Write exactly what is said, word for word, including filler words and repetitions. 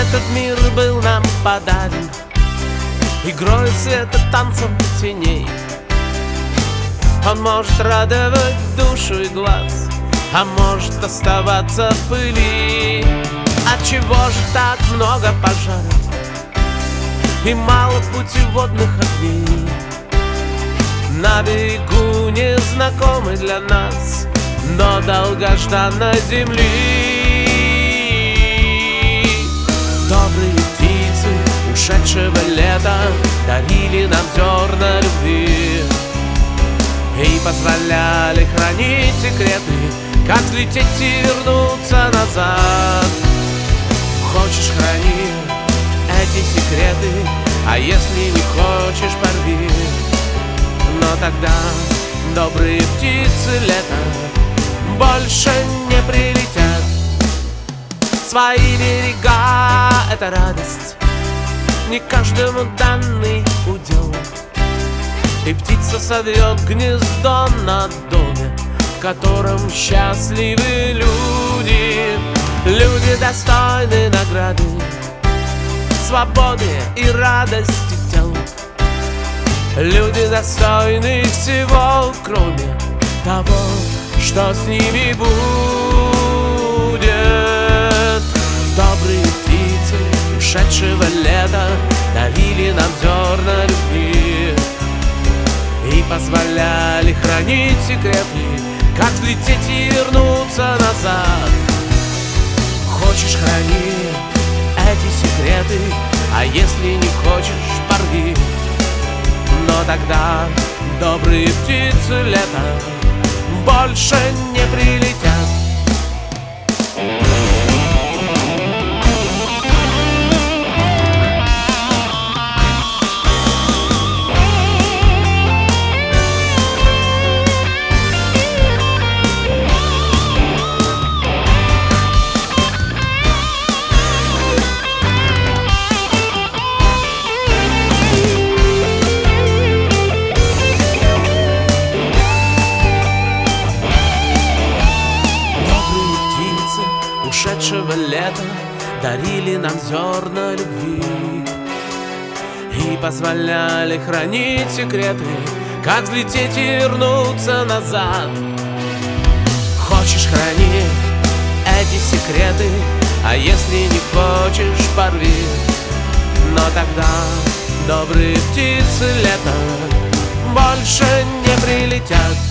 Этот мир был нам подарен игрой света, танцем теней. Он может радовать душу и глаз, а может оставаться в пыли. Отчего же так много пожаров и мало путеводных огней? На берегу незнакомой для нас, но долгожданной земли. Добрые птицы ушедшего лета дарили нам зерна любви и позволяли хранить секреты, как взлететь и вернуться назад. Хочешь, храни эти секреты, а если не хочешь, порви. Но тогда добрые птицы лета больше не прилетят. Свои берега — это радость, не каждому данный удел. И птица совьет гнездо на доме, в котором счастливы люди. Люди достойны награды, свободы и радости тел. Люди достойны всего, кроме того, что с ними будет. Добрые птицы ушедшего лета дарили нам зерна любви и позволяли хранить секреты, как взлететь и вернуться назад. Хочешь, храни эти секреты, а если не хочешь, порви. Но тогда добрые птицы лета больше не прилетят. Ушедшего лета дарили нам зерна любви и позволяли хранить секреты, как взлететь и вернуться назад. Хочешь, храни эти секреты, а если не хочешь, порви. Но тогда добрые птицы лета больше не прилетят.